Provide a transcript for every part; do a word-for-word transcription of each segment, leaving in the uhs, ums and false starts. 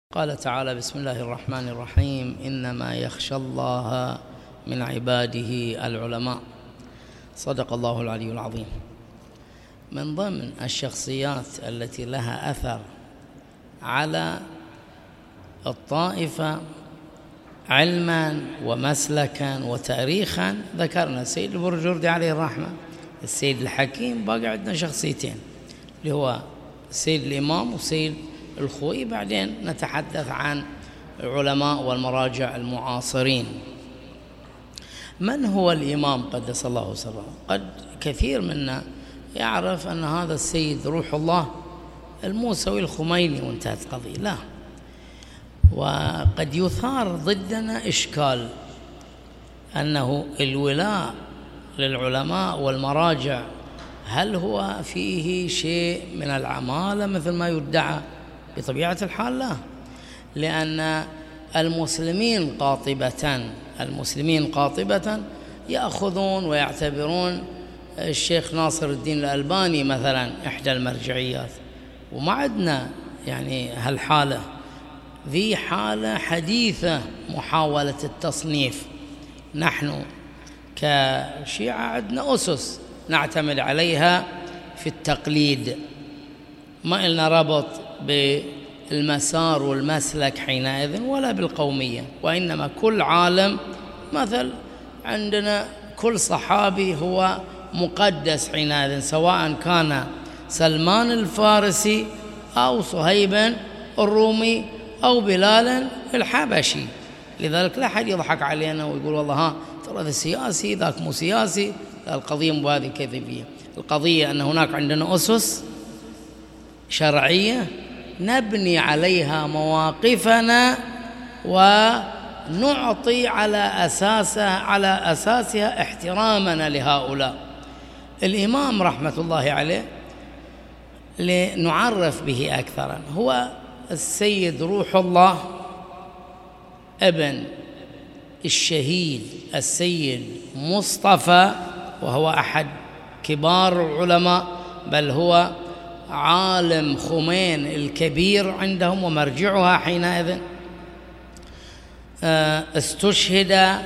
قال تعالى: بسم الله الرحمن الرحيم. إنما يخشى الله من عباده العلماء. صدق الله العلي العظيم. من ضمن الشخصيات التي لها أثر على الطائفة علما ومسلكا وتاريخا ذكرنا السيد البرجردي عليه الرحمة، السيد الحكيم. باقي عندنا شخصيتين اللي هو السيد الإمام والسيد الخوئي. بعدين نتحدث عن العلماء والمراجع المعاصرين. من هو الإمام قدس الله سره؟ قد كثير منا يعرف أن هذا السيد روح الله الموسوي الخميني وانتهت قضية. لا، وقد يثار ضدنا إشكال أنه الولاء للعلماء والمراجع هل هو فيه شيء من العمالة مثل ما يدعى؟ بطبيعة الحال لا، لأن المسلمين قاطبة المسلمين قاطبة يأخذون ويعتبرون الشيخ ناصر الدين الألباني مثلا إحدى المرجعيات، وما عندنا يعني هالحالة. ذي حالة حديثة محاولة التصنيف. نحن كشيعة عندنا أسس نعتمد عليها في التقليد، ما لنا ربط بالمسار والمسلك حينئذ ولا بالقومية، وإنما كل عالم مثل عندنا كل صحابي هو مقدس حينئذ، سواء كان سلمان الفارسي أو صهيب الرومي أو بلال الحبشي. لذلك لا أحد يضحك علينا ويقول والله ها ترى ذا سياسي ذاك مو سياسي. القضية مو هذه كيفية. القضية أن هناك عندنا أسس شرعية نبني عليها مواقفنا ونعطي على أساسها على أساسها احترامنا لهؤلاء. الإمام رحمة الله عليه لنعرف به أكثرا هو السيد روح الله ابن الشهيد السيد مصطفى، وهو أحد كبار العلماء، بل هو عالم خمين الكبير عندهم ومرجعها حينئذ. استشهد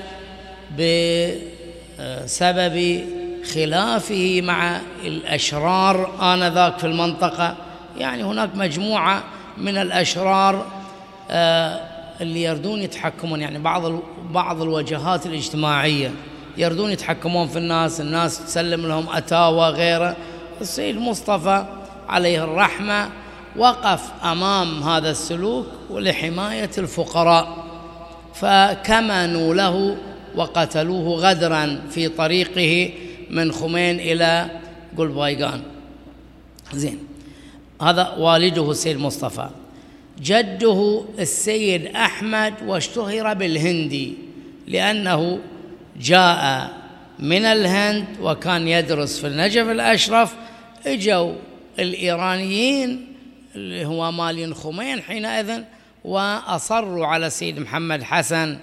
بسبب خلافه مع الأشرار آنذاك في المنطقة. يعني هناك مجموعة من الأشرار اللي يردون يتحكمون، يعني بعض بعض الوجهات الاجتماعية يردون يتحكمون في الناس، الناس تسلم لهم أتاوى غيره. السيد مصطفى عليه الرحمة وقف أمام هذا السلوك ولحماية الفقراء، فكمنوا له وقتلوه غدرا في طريقه من خمين إلى قلبايقان. زين، هذا والده السيد مصطفى. جده السيد أحمد واشتهر بالهندي لأنه جاء من الهند وكان يدرس في النجف الأشرف. اجوا الإيرانيين اللي هو مالين خمين حينئذ وأصروا على السيد محمد حسن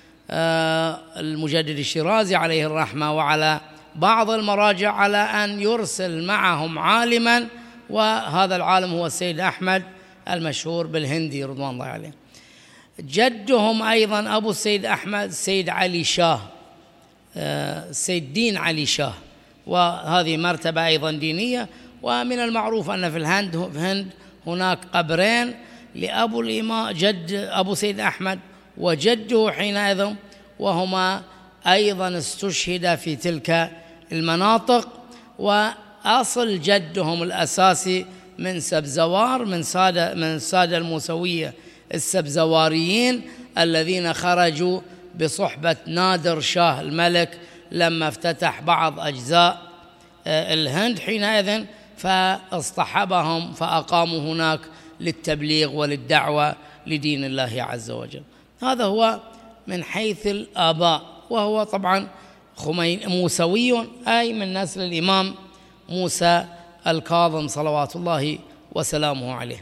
المجدد الشيرازي عليه الرحمة وعلى بعض المراجع على أن يرسل معهم عالما، وهذا العالم هو السيد أحمد المشهور بالهندي رضوان الله عليه. جدهم أيضا أبو السيد أحمد السيد علي شاه، السيد دين علي شاه، وهذه مرتبة أيضا دينية. ومن المعروف أن في الهند في الهند هناك قبرين لأبو الإمام جد أبو سيد أحمد وجده حينئذ، وهما أيضا استشهد في تلك المناطق. وأصل جدهم الأساسي من سبزوار، من سادة من السادة الموسوية السبزواريين الذين خرجوا بصحبة نادر شاه الملك لما افتتح بعض أجزاء الهند حينئذ، فاصطحبهم فأقاموا هناك للتبليغ وللدعوة لدين الله عز وجل. هذا هو من حيث الآباء، وهو طبعا خمين موسوي، أي من نسل الإمام موسى الكاظم صلوات الله وسلامه عليه.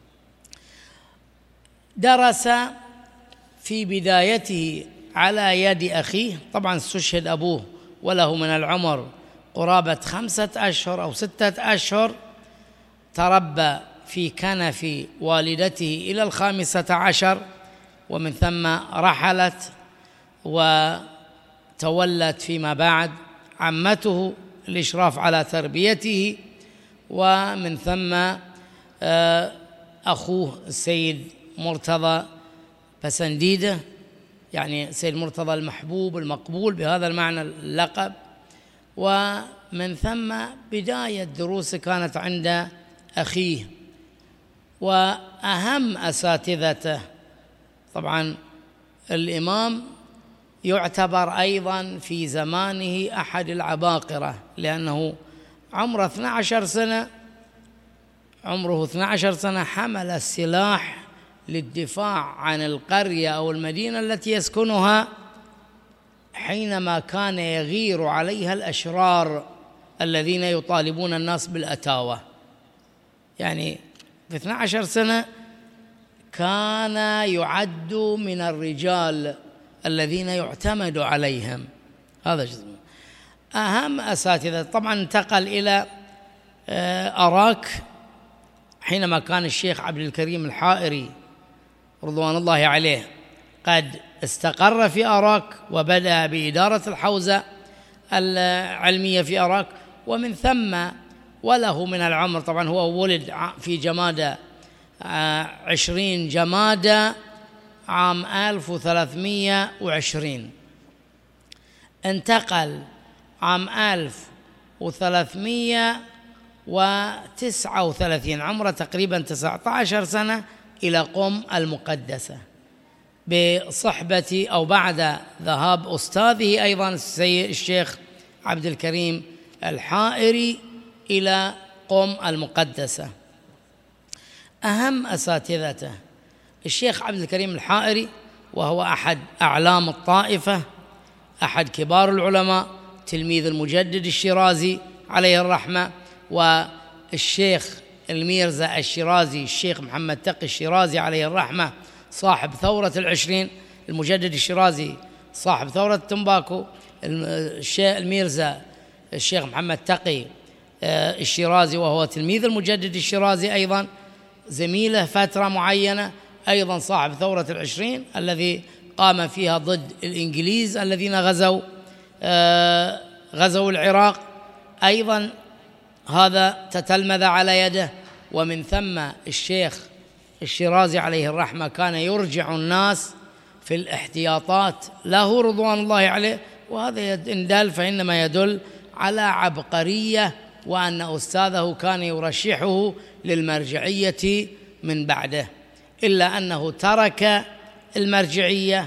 درس في بدايته على يد أخيه، طبعا استشهد أبوه وله من العمر قرابة خمسة أشهر أو ستة أشهر. تربى في كنف والدته إلى الخامسة عشر، ومن ثم رحلت وتولت فيما بعد عمته الإشراف على تربيته، ومن ثم أخوه السيد مرتضى بسنديدة، يعني سيد مرتضى المحبوب المقبول بهذا المعنى اللقب. ومن ثم بداية دروسه كانت عند أخيه. وأهم أساتذته طبعا الإمام يعتبر أيضا في زمانه أحد العباقرة، لأنه عمره اثنتي عشرة سنة عمره اثنتي عشرة سنة حمل السلاح للدفاع عن القرية أو المدينة التي يسكنها حينما كان يغير عليها الأشرار الذين يطالبون الناس بالأتاوة. يعني في اثنتي عشرة سنة كان يعد من الرجال الذين يعتمد عليهم. هذا جزء. أهم أساتذة طبعا انتقل إلى أراك حينما كان الشيخ عبد الكريم الحائري رضوان الله عليه قد استقر في أراك وبدأ بإدارة الحوزة العلمية في أراك. ومن ثم وله من العمر، طبعا هو ولد في جمادى عشرين جمادى عام ألف وثلاثمائة وعشرين، انتقل عام ألف وثلاثمائة وتسعة وثلاثين عمره تقريبا تسعة عشر سنة إلى قم المقدسة بصحبة أو بعد ذهاب أستاذه أيضا السيد الشيخ عبد الكريم الحائري إلى قم المقدسة. أهم أساتذته الشيخ عبد الكريم الحائري، وهو أحد أعلام الطائفة، أحد كبار العلماء، تلميذ المجدد الشيرازي عليه الرحمة، والشيخ الميرزا الشيرازي الشيخ محمد تقي الشيرازي عليه الرحمة صاحب ثورة العشرين، المجدد الشيرازي صاحب ثورة التنباكو، الميرزا الشيخ محمد تقي الشيرازي وهو تلميذ المجدد الشيرازي أيضا زميله فترة معينة، أيضا صاحب ثورة العشرين الذي قام فيها ضد الإنجليز الذين غزوا غزوا العراق، أيضا هذا تتلمذ على يده. ومن ثم الشيخ الشيرازي عليه الرحمة كان يرجع الناس في الاحتياطات له رضوان الله عليه، وهذا إن دل فإنما يدل على عبقرية، وأن أستاذه كان يرشحه للمرجعية من بعده، إلا أنه ترك المرجعية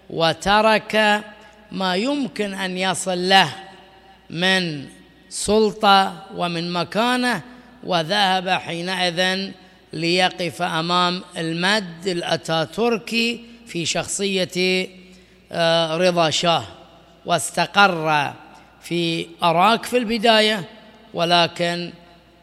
وترك ما يمكن أن يصل له من سلطة ومن مكانة، وذهب حينئذ ليقف أمام المد الأتاتوركي في شخصية رضا شاه، واستقر في أراك في البداية، ولكن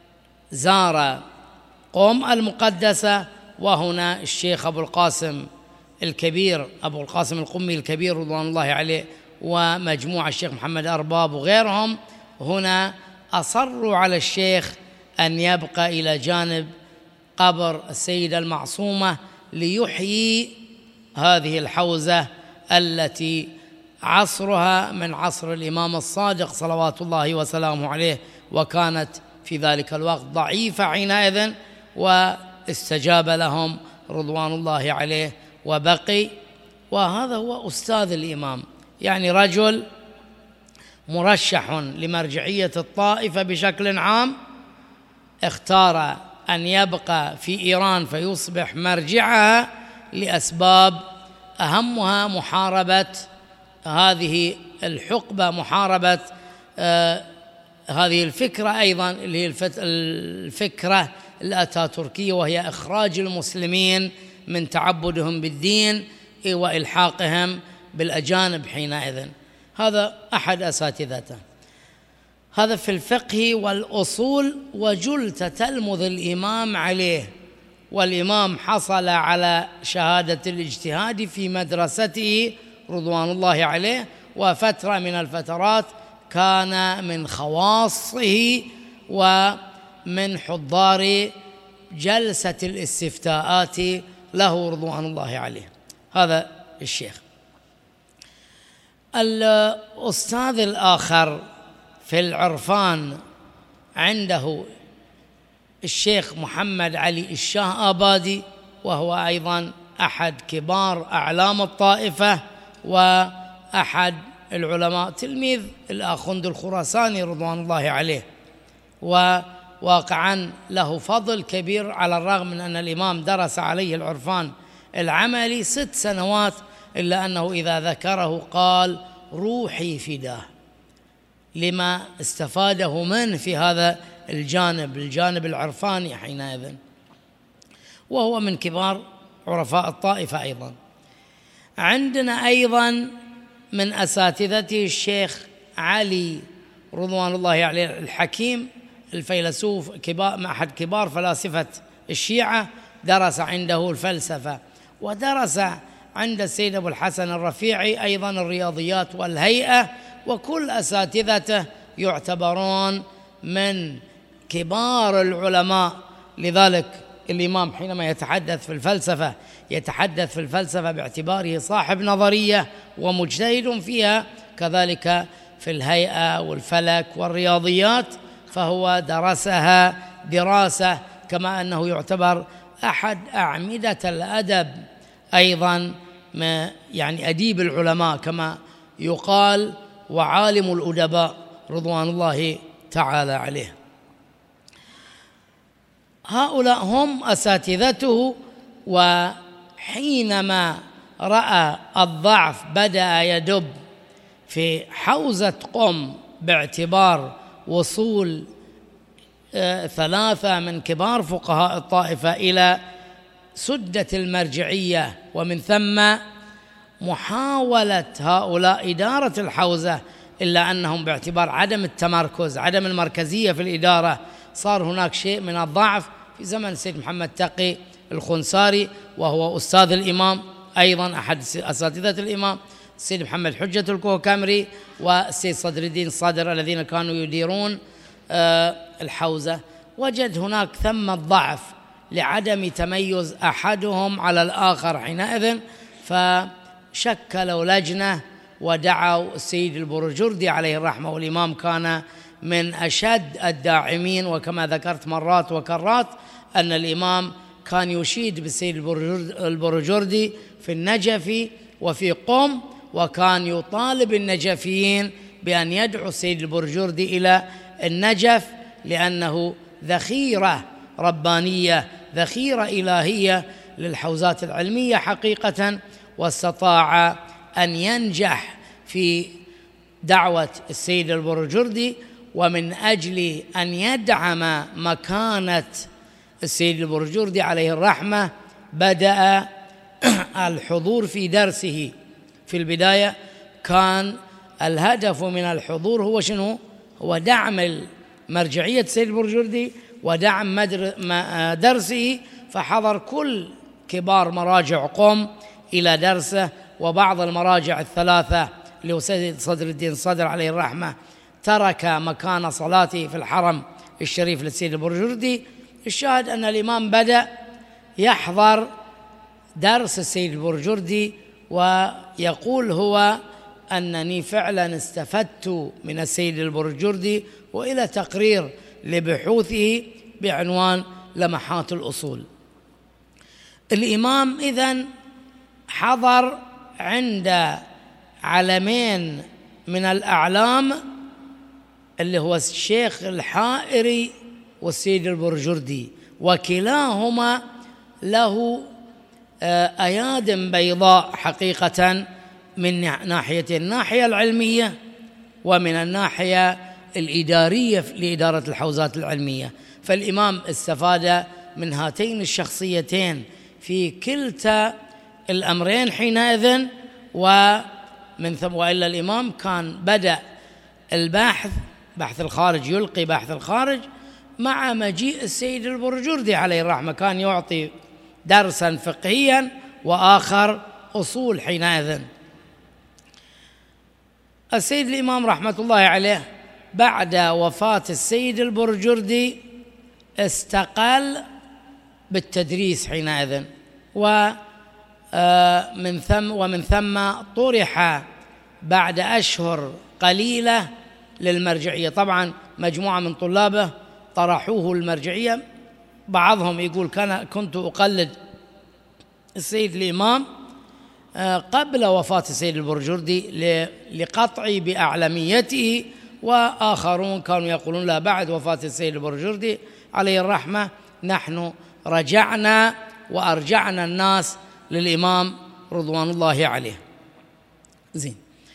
زار قم المقدسة، وهنا الشيخ أبو القاسم الكبير أبو القاسم القمي الكبير رضوان الله عليه ومجموعة الشيخ محمد أرباب وغيرهم هنا أصروا على الشيخ أن يبقى إلى جانب قبر السيدة المعصومة ليحيي هذه الحوزة التي عصرها من عصر الإمام الصادق صلوات الله وسلامه عليه، وكانت في ذلك الوقت ضعيفة حينئذ، واستجاب لهم رضوان الله عليه وبقي. وهذا هو أستاذ الإمام، يعني رجل مرشح لمرجعية الطائفة بشكل عام، اختار أن يبقى في إيران فيصبح مرجعها لأسباب أهمها محاربة هذه الحقبة، محاربة آه هذه الفكرة أيضا اللي هي الفكرة الأتاتوركية، وهي إخراج المسلمين من تعبدهم بالدين وإلحاقهم بالأجانب حينئذ. هذا أحد أساتذته. هذا في الفقه والأصول، وجل تتلمذ الإمام عليه، والإمام حصل على شهادة الاجتهاد في مدرسته رضوان الله عليه، وفترة من الفترات كان من خواصه ومن حضار جلسة الاستفتاءات له رضوان الله عليه. هذا الشيخ. الأستاذ الآخر في العرفان عنده الشيخ محمد علي الشاه آبادي، وهو أيضا أحد كبار أعلام الطائفة وأحد العلماء، تلميذ الآخوند الخراساني رضوان الله عليه، وواقعا له فضل كبير على الرغم من أن الإمام درس عليه العرفان العملي ست سنوات، إلا أنه إذا ذكره قال روحي فداه لما استفاده منه في هذا الجانب الجانب العرفاني حينئذ، وهو من كبار عرفاء الطائفة أيضا. عندنا أيضا من أساتذته الشيخ علي رضوان الله عليه الحكيم الفيلسوف، كبار أحد كبار فلاسفة الشيعة، درس عنده الفلسفة، ودرس عند السيد أبو الحسن الرفيعي أيضا الرياضيات والهيئة، وكل أساتذته يعتبرون من كبار العلماء. لذلك الإمام حينما يتحدث في الفلسفة يتحدث في الفلسفة باعتباره صاحب نظرية ومجتهد فيها، كذلك في الهيئة والفلك والرياضيات فهو درسها دراسة، كما أنه يعتبر أحد أعمدة الأدب أيضا، ما يعني أديب العلماء كما يقال، وعالم الأدباء رضوان الله تعالى عليه. هؤلاء هم أساتذته. وحينما رأى الضعف بدأ يدب في حوزة قم باعتبار وصول ثلاثة من كبار فقهاء الطائفة إلى سدة المرجعية، ومن ثم محاولة هؤلاء إدارة الحوزة، إلا أنهم باعتبار عدم التمركز عدم المركزية في الإدارة صار هناك شيء من الضعف. في زمن السيد محمد تقي الخنساري، وهو أستاذ الإمام أيضا أحد أساتذة الإمام، السيد محمد حجة الكوكامري، والسيد صدر الدين الصادر، الذين كانوا يديرون الحوزة، وجد هناك ثم الضعف لعدم تميز أحدهم على الآخر حينئذ، فشكلوا لجنة ودعوا السيد البرجردي عليه الرحمة، والإمام كان من أشد الداعمين، وكما ذكرت مرات وكرات أن الإمام كان يشيد بالسيد البرجردي في النجف وفي قم، وكان يطالب النجفيين بأن يدعوا السيد البرجردي إلى النجف، لأنه ذخيرة ربانية ذخيرة إلهية للحوزات العلمية حقيقة، واستطاع أن ينجح في دعوة السيد البرجردي. ومن أجل أن يدعم مكانة السيد البرجردي عليه الرحمة بدأ الحضور في درسه. في البداية كان الهدف من الحضور هو شنو؟ هو دعم مرجعية السيد البرجردي ودعم درسه، فحضر كل كبار مراجع قم إلى درسه، وبعض المراجع الثلاثة اللي هو سيد صدر الدين الصادر عليه الرحمة ترك مكان صلاته في الحرم الشريف للسيد البرجردي. الشاهد أن الإمام بدأ يحضر درس السيد البرجردي، ويقول هو أنني فعلا استفدت من السيد البرجردي، وإلى تقرير لبحوثه بعنوان لمحات الأصول. الإمام إذن حضر عند علمين من الأعلام اللي هو الشيخ الحائري والسيد البرجردي، وكلاهما له أياد بيضاء حقيقة من ناحية الناحية العلمية ومن الناحية الإدارية لإدارة الحوزات العلمية. فالإمام استفاد من هاتين الشخصيتين في كلتا الأمرين حينئذ، ومن ثم وإلا الإمام كان بدأ البحث بحث الخارج، يلقي بحث الخارج مع مجيء السيد البرجردي عليه الرحمة، كان يعطي درسا فقهيا وآخر أصول حينئذ. السيد الإمام رحمة الله عليه بعد وفاة السيد البرجردي استقل بالتدريس حينئذ، ومن ثم ومن ثم طرح بعد أشهر قليلة للمرجعية. طبعا مجموعة من طلابه طرحوه المرجعية، بعضهم يقول كان كنت أقلد السيد الإمام قبل وفاة السيد البرجردي لقطعي بأعلميته، وآخرون كانوا يقولون لا، بعد وفاة السيد البرجردي عليه الرحمة نحن رجعنا وأرجعنا الناس للإمام رضوان الله عليه. زين،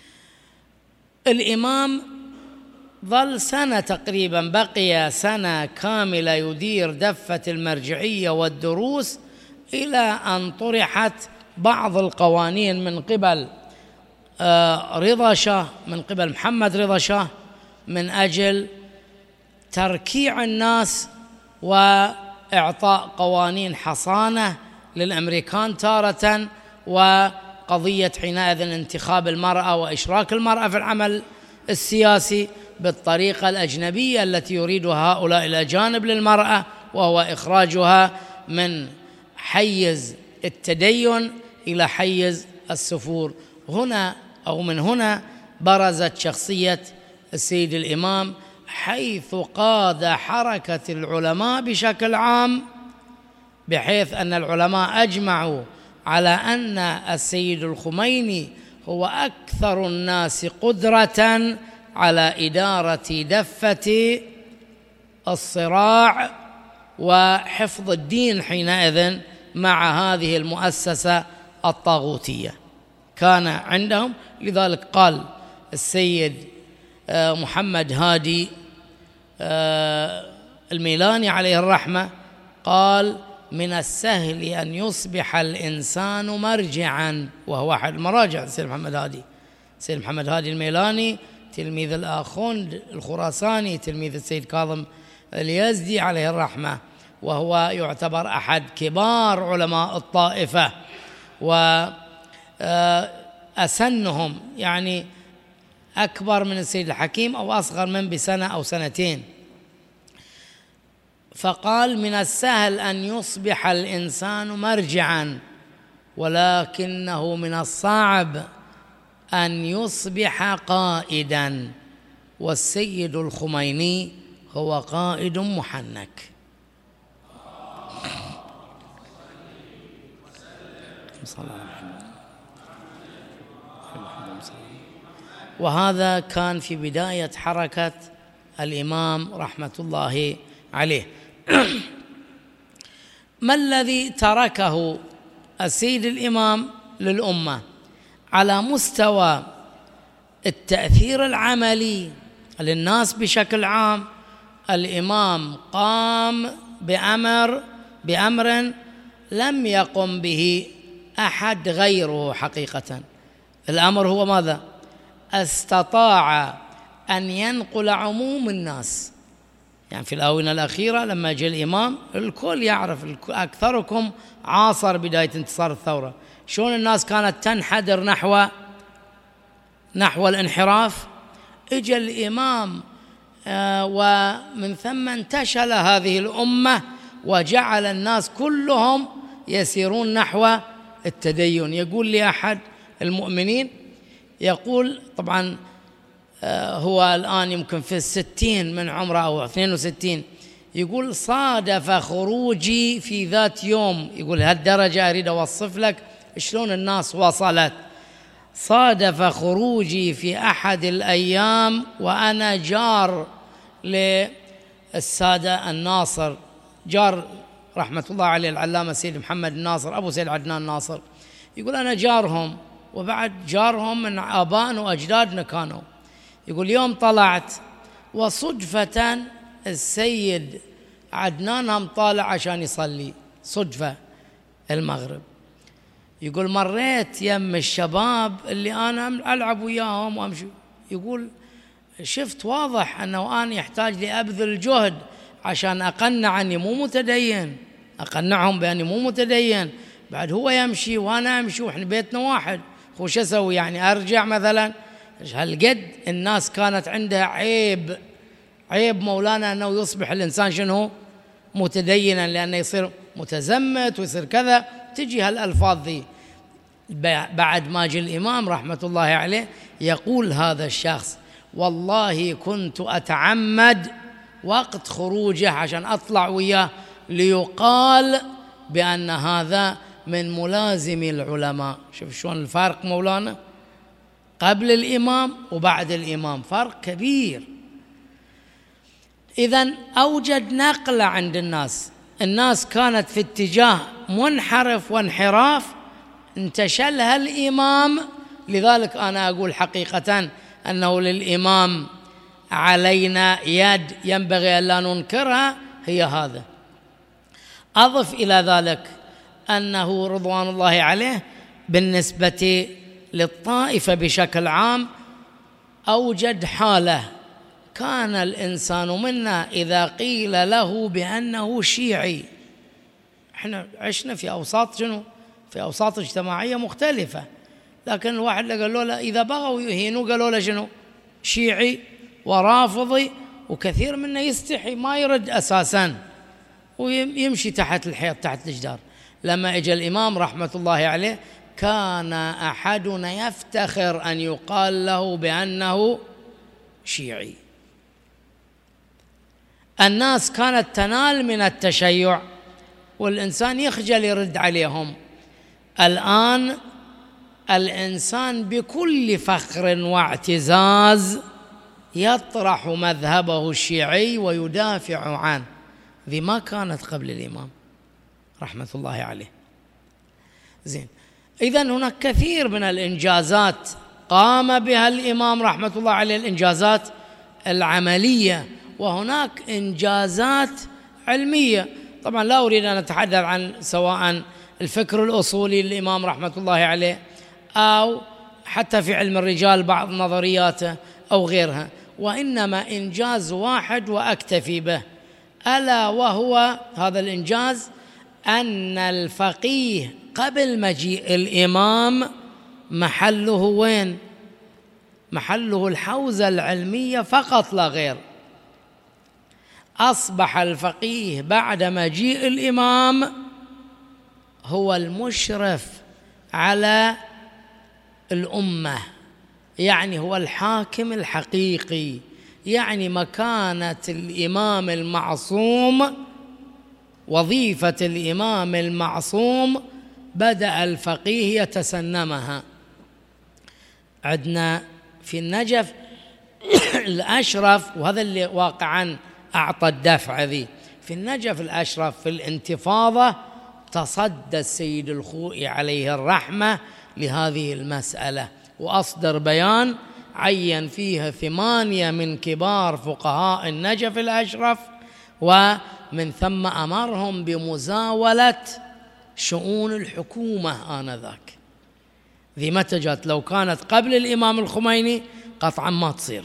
الإمام ظل سنة تقريبا، بقي سنة كاملة يدير دفة المرجعية والدروس، إلى أن طرحت بعض القوانين من قبل رضا شاه، من قبل محمد رضا شاه، من أجل تركيع الناس وإعطاء قوانين حصانة للأمريكان تارة، وقضية حينئذ انتخاب المرأة وإشراك المرأة في العمل السياسي بالطريقة الأجنبية التي يريدها هؤلاء الأجانب للمرأة، وهو إخراجها من حيز التدين إلى حيز السفور. هنا أو من هنا برزت شخصية السيد الإمام، حيث قاد حركة العلماء بشكل عام، بحيث أن العلماء أجمعوا على أن السيد الخميني هو أكثر الناس قدرة على إدارة دفة الصراع وحفظ الدين حينئذ مع هذه المؤسسة الطاغوتية كان عندهم. لذلك قال السيد محمد هادي الميلاني عليه الرحمة، قال: من السهل أن يصبح الإنسان مرجعا، وهو أحد المراجع السيد محمد هادي. السيد محمد هادي الميلاني تلميذ الآخوند الخراساني، تلميذ السيد كاظم اليزدي عليه الرحمة، وهو يعتبر أحد كبار علماء الطائفة وأسنهم، يعني أكبر من السيد الحكيم أو أصغر من بسنة أو سنتين. فقال: من السهل أن يصبح الإنسان مرجعا، ولكنه من الصعب أن يصبح قائدا، والسيد الخميني هو قائد محنك. وهذا كان في بداية حركة الإمام رحمة الله عليه. ما الذي تركه السيد الإمام للأمة على مستوى التأثير العملي للناس بشكل عام؟ الإمام قام بأمر بأمر لم يقم به أحد غيره حقيقة. الأمر هو ماذا؟ استطاع أن ينقل عموم الناس. يعني في الآونة الأخيرة لما جاء الإمام الكل يعرف، أكثركم عاصر بداية انتصار الثورة، شلون الناس كانت تنحدر نحو نحو الانحراف. اجى الإمام آه ومن ثم انتشل هذه الأمة وجعل الناس كلهم يسيرون نحو التدين. يقول لي أحد المؤمنين، يقول طبعا هو الآن يمكن في الستين من عمره أو اثنين وستين، يقول: صادف خروجي في ذات يوم، يقول هالدرجة أريد أوصف لك شلون الناس وصلت. صادف خروجي في أحد الأيام وأنا جار للسادة الناصر، جار رحمة الله عليه العلامة سيد محمد الناصر أبو سيد عدنان الناصر. يقول أنا جارهم، وبعد جارهم من آبائنا وأجدادنا كانوا. يقول يوم طلعت وصدفة السيد عدنان هم طالع عشان يصلي، صدفة المغرب. يقول مريت يم الشباب اللي أنا ألعب وياهم وأمشي، يقول شفت واضح أنه أنا يحتاج لي أبذل جهد عشان أقنع أني مو متدين، أقنعهم بأني مو متدين. بعد هو يمشي وأنا أمشي وإحنا بيتنا واحد، هو شو أسوي يعني؟ أرجع مثلا؟ هالقد الناس كانت عندها عيب عيب مولانا أنه يصبح الإنسان شنو؟ متدينا، لأنه يصير متزمت ويصير كذا، تجي هالألفاظ ذي. بعد ما جاء الإمام رحمة الله عليه يقول هذا الشخص: والله كنت أتعمد وقت خروجه عشان أطلع وياه ليقال بأن هذا من ملازمي العلماء. شوف شلون الفرق مولانا، قبل الإمام وبعد الإمام فرق كبير. إذن أوجد نقلة عند الناس، الناس كانت في اتجاه منحرف وانحراف، انتشلها الإمام. لذلك أنا أقول حقيقة أنه للإمام علينا يد ينبغي أن لا ننكرها، هي هذا. أضف إلى ذلك أنه رضوان الله عليه بالنسبة للطائفة بشكل عام أوجد حالة، كان الإنسان منا إذا قيل له بأنه شيعي، احنا عشنا في أوساط شنو؟ في أوساط اجتماعية مختلفة، لكن الواحد قال له إذا بغوا يهينوا قالوا له شنو؟ شيعي ورافضي، وكثير منا يستحي ما يرد أساساً ويمشي تحت الحيط تحت الجدار. لما اجى الإمام رحمة الله عليه كان أحدنا يفتخر أن يقال له بأنه شيعي. الناس كانت تنال من التشيع والإنسان يخجل يرد عليهم. الآن الإنسان بكل فخر واعتزاز يطرح مذهبه الشيعي ويدافع عنه. ذي ما كانت قبل الإمام رحمة الله عليه. زين، إذن هناك كثير من الإنجازات قام بها الإمام رحمة الله عليه، الإنجازات العملية، وهناك إنجازات علمية. طبعا لا أريد أن أتحدث عن سواء الفكر الأصولي للإمام رحمة الله عليه أو حتى في علم الرجال بعض نظرياته أو غيرها، وإنما إنجاز واحد وأكتفي به، ألا وهو هذا الإنجاز أن الفقيه قبل مجيء الإمام محله وين؟ محله الحوزة العلمية فقط لا غير. أصبح الفقيه بعد مجيء الإمام هو المشرف على الأمة، يعني هو الحاكم الحقيقي، يعني مكانة الإمام المعصوم، وظيفة الإمام المعصوم بدأ الفقيه يتسنمها. عندنا في النجف الأشرف، وهذا اللي واقعا أعطى الدفع ذي، في النجف الأشرف في الانتفاضة تصدى السيد الخوئي عليه الرحمة لهذه المسألة، وأصدر بيان عين فيها ثمانية من كبار فقهاء النجف الأشرف، ومن ثم أمرهم بمزاولة شؤون الحكومة آنذاك. ذي متى جاءت؟ لو كانت قبل الإمام الخميني قطعا ما تصير،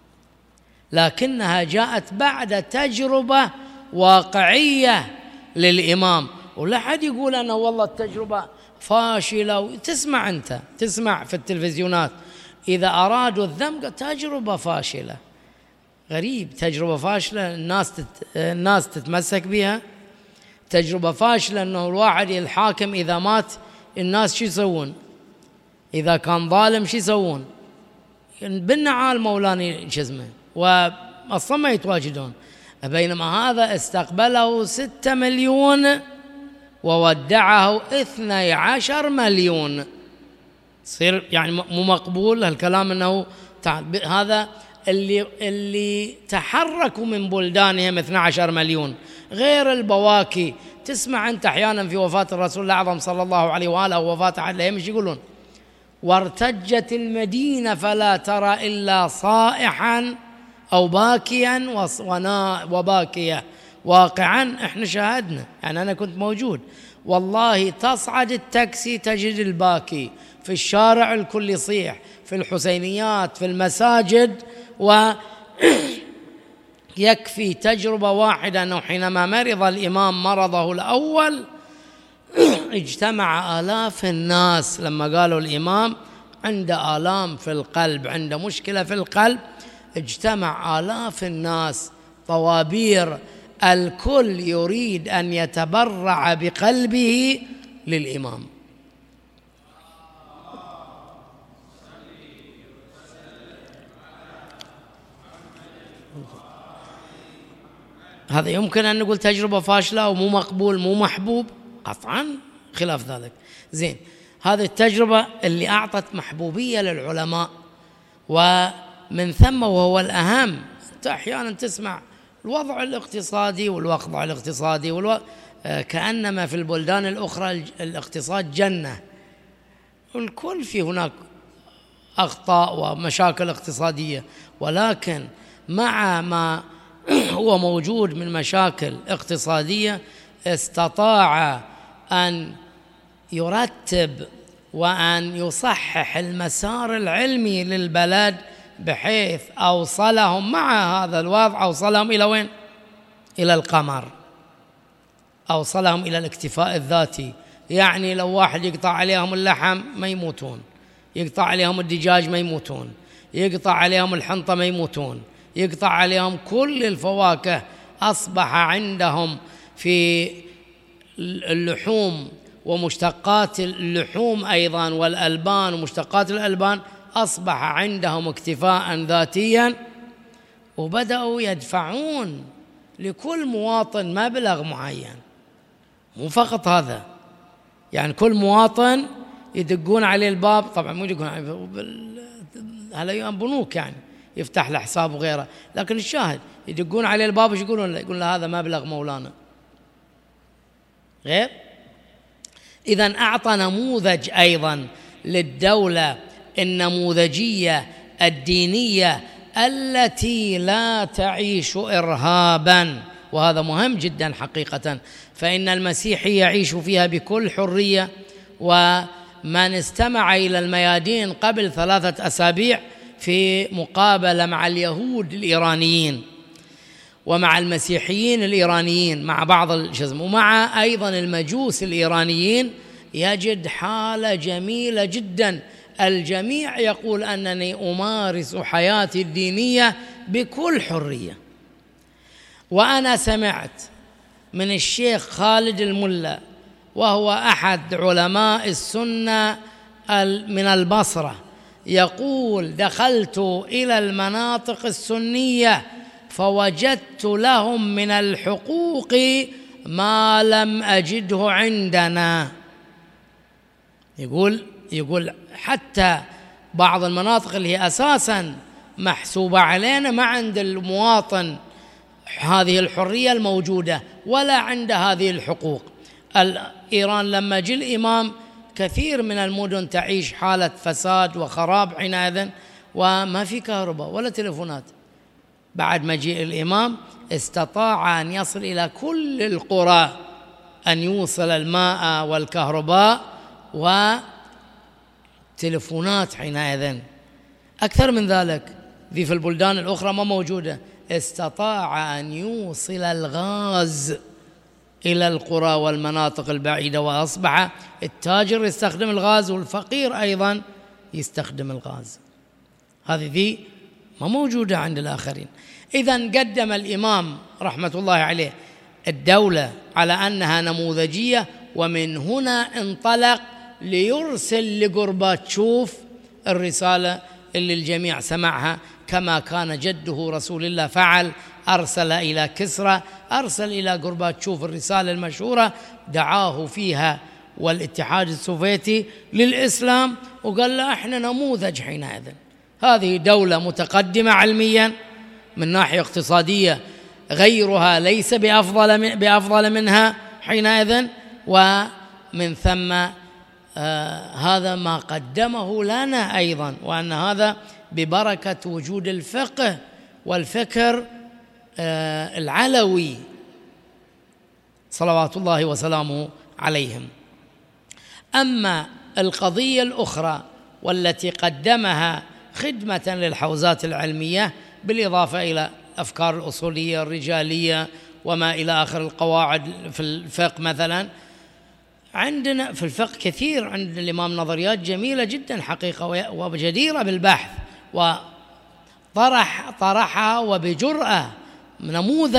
لكنها جاءت بعد تجربة واقعية للإمام. ولا حد يقول أنا والله التجربة فاشلة. تسمع أنت تسمع في التلفزيونات إذا أرادوا الذم تجربة فاشلة. غريب، تجربة فاشلة الناس تت... الناس تتمسك بها. تجربة فاشلة أنه الواحد الحاكم إذا مات الناس شو يسوون؟ إذا كان ظالم شو يسوون؟ بالنعال مولاني شو اسمه، وأصلا ما يتواجدون. بينما هذا استقبله ستة مليون وودعه اثني عشر مليون. صير يعني مو مقبول هالكلام أنه هذا اللي اللي تحركوا من بلدانهم اثني عشر مليون، غير البواكي. تسمع أنت أحيانا في وفاة الرسول الأعظم صلى الله عليه وآله أو وفاة أحد الأئمة ايش يقولون؟ وارتجت المدينة فلا ترى إلا صائحا أو باكيا ونا وباكيا. واقعا احنا شاهدنا، يعني أنا كنت موجود، والله تصعد التاكسي تجد الباكي في الشارع، الكل يصيح في الحسينيات في المساجد. ويكفي تجربة واحدة أنه حينما مرض الإمام مرضه الأول اجتمع آلاف الناس لما قالوا الإمام عنده آلام في القلب، عنده مشكلة في القلب، اجتمع آلاف الناس، طوابير الكل يريد أن يتبرع بقلبه للإمام. هذا يمكن أن نقول تجربة فاشلة ومو مقبول مو محبوب؟ قطعا خلاف ذلك. زين، هذه التجربة اللي أعطت محبوبية للعلماء، ومن ثم وهو الأهم، أنت أحيانا تسمع الوضع الاقتصادي والوضع الاقتصادي والو... كأنما في البلدان الأخرى الاقتصاد جنة، والكل في هناك أخطاء ومشاكل اقتصادية، ولكن مع ما هو موجود من مشاكل اقتصادية استطاع أن يرتب وأن يصحح المسار العلمي للبلد، بحيث أوصلهم مع هذا الوضع أوصلهم إلى وين؟ إلى القمر، أوصلهم إلى الاكتفاء الذاتي. يعني لو واحد يقطع عليهم اللحم ما يموتون، يقطع عليهم الدجاج ما يموتون، يقطع عليهم الحنطة ما يموتون، يقطع عليهم كل الفواكه. أصبح عندهم في اللحوم ومشتقات اللحوم أيضا والألبان ومشتقات الألبان أصبح عندهم اكتفاء ذاتيا، وبدأوا يدفعون لكل مواطن مبلغ معين. مو فقط هذا، يعني كل مواطن يدقون عليه الباب، طبعا مو يدقون عليه، هلا بنوك يعني يفتح له حساب وغيره، لكن الشاهد يدقون عليه الباب وش يقولون له؟ يقول له هذا مبلغ مولانا غير. إذن أعطى نموذج أيضا للدولة النموذجية الدينية التي لا تعيش إرهابا، وهذا مهم جدا حقيقة، فإن المسيحي يعيش فيها بكل حرية. ومن استمع إلى الميادين قبل ثلاثة أسابيع في مقابلة مع اليهود الإيرانيين ومع المسيحيين الإيرانيين مع بعض الجزم ومع أيضا المجوس الإيرانيين، يجد حالة جميلة جدا. الجميع يقول أنني أمارس حياتي الدينية بكل حرية. وأنا سمعت من الشيخ خالد الملا، وهو أحد علماء السنة من البصرة، يقول دخلت إلى المناطق السنية فوجدت لهم من الحقوق ما لم أجده عندنا. يقول يقول حتى بعض المناطق اللي هي أساساً محسوبة علينا ما عند المواطن هذه الحرية الموجودة ولا عند هذه الحقوق. إيران لما جاء الإمام كثير من المدن تعيش حالة فساد وخراب حينئذ، وما في كهرباء ولا تليفونات. بعد مجيء الإمام استطاع أن يصل إلى كل القرى، أن يوصل الماء والكهرباء وتليفونات حينئذ. أكثر من ذلك ذي في البلدان الأخرى ما موجودة، استطاع أن يوصل الغاز إلى القرى والمناطق البعيدة، وأصبح التاجر يستخدم الغاز والفقير أيضا يستخدم الغاز. هذه ذي ما موجودة عند الآخرين. إذن قدم الإمام رحمة الله عليه الدولة على أنها نموذجية، ومن هنا انطلق ليرسل لغورباتشوف الرسالة اللي الجميع سمعها، كما كان جده رسول الله فعل، أرسل إلى كسرى، أرسل إلى غورباتشوف الرسالة المشهورة دعاه فيها والاتحاد السوفيتي للإسلام، وقال له احنا نموذج حينئذ، هذه دولة متقدمة علميا من ناحية اقتصادية، غيرها ليس بأفضل, من بأفضل منها حينئذ، ومن ثم آه هذا ما قدمه لنا أيضا، وأن هذا ببركة وجود الفقه والفكر آه العلوي صلوات الله وسلامه عليهم. أما القضية الأخرى والتي قدمها خدمة للحوزات العلمية بالإضافة إلى الأفكار الأصولية الرجالية وما إلى آخر القواعد في الفقه، مثلا عندنا في الفقه كثير عند الإمام نظريات جميلة جدا حقيقة وجديرة بالبحث، وطرح طرحها وبجرأة، نموذج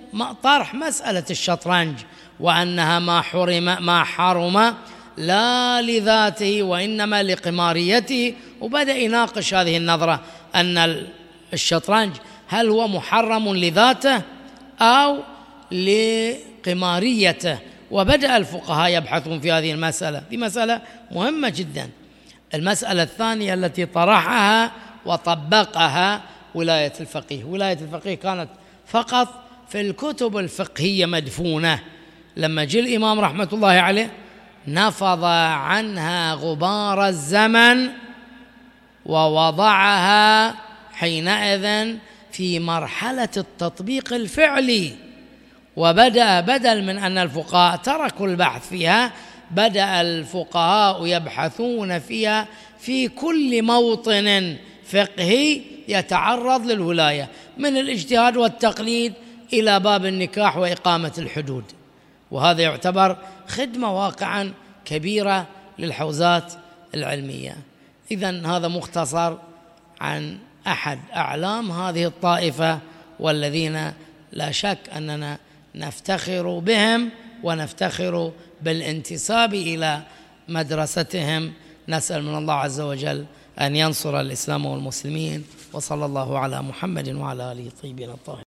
طرح مسألة الشطرنج وأنها ما حرم ما حرم لا لذاته وإنما لقماريته، وبدأ يناقش هذه النظرة أن الشطرنج هل هو محرم لذاته أو لقماريته، وبدأ الفقهاء يبحثون في هذه المسألة. دي مسألة مهمة جدا. المسألة الثانية التي طرحها وطبقها ولاية الفقيه. ولاية الفقيه كانت فقط في الكتب الفقهية مدفونة، لما جاء الإمام رحمة الله عليه نفض عنها غبار الزمن ووضعها حينئذ في مرحلة التطبيق الفعلي، وبدأ بدل من أن الفقهاء تركوا البحث فيها، بدأ الفقهاء يبحثون فيها في كل موطن فقهي يتعرض للولاية، من الاجتهاد والتقليد إلى باب النكاح وإقامة الحدود. وهذا يعتبر خدمة واقعا كبيرة للحوزات العلمية. إذن هذا مختصر عن أحد أعلام هذه الطائفة، والذين لا شك أننا نفتخر بهم ونفتخر بالانتساب إلى مدرستهم. نسأل من الله عز وجل أن ينصر الإسلام والمسلمين، وصلى الله على محمد وعلى آله الطيبين الطاهرين.